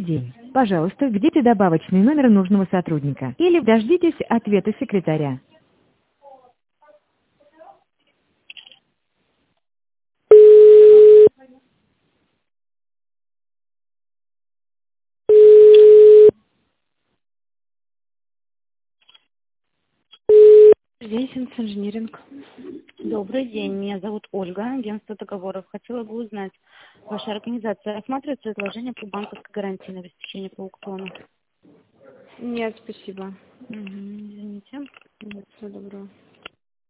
день. Пожалуйста, введите добавочный номер нужного сотрудника или дождитесь ответа секретаря. Весенс инжиниринг. Добрый день, меня зовут Ольга, агентство договоров. Хотела бы узнать, ваша организация рассматривает предложение по банковской гарантии на обеспечение по аукциону? Нет, спасибо. Извините. Нет, всего доброго.